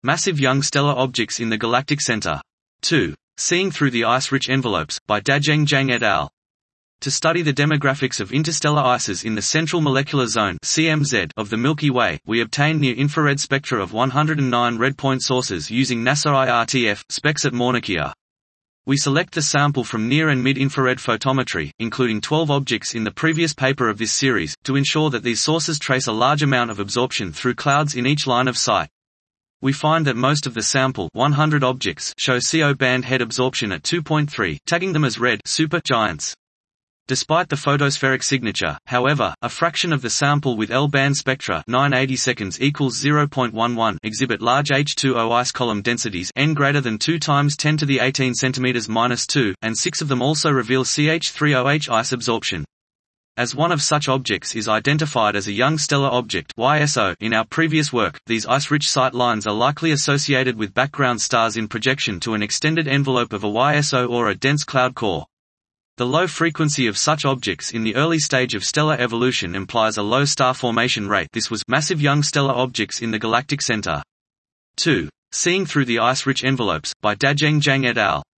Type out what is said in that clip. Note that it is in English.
Massive young stellar objects in the galactic center. 2. Seeing through the ice-rich envelopes, by Dazheng Zhang et al. To study the demographics of interstellar ices in the Central Molecular Zone (CMZ) of the Milky Way, we obtained near-infrared spectra of 109 red point sources using NASA IRTF specs at Mauna Kea. We select the sample from near and mid-infrared photometry, including 12 objects in the previous paper of this series, to ensure that these sources trace a large amount of absorption through clouds in each line of sight. We find that most of the sample 100 objects show CO band head absorption at 2.3, tagging them as red super giants. Despite the photospheric signature, however, a fraction of the sample with L-band spectra 980 seconds equals 0.11 exhibit large H2O ice column densities n greater than 2 times 10 to the 18 cm -2, and 6 of them also reveal CH3OH ice absorption. As one of such objects is identified as a young stellar object (YSO) in our previous work, these ice-rich sight lines are likely associated with background stars in projection to an extended envelope of a YSO or a dense cloud core. The low frequency of such objects in the early stage of stellar evolution implies a low star formation rate. This was massive young stellar objects in the galactic center. 2. Seeing through the ice-rich envelopes, by Dazheng Zhang et al.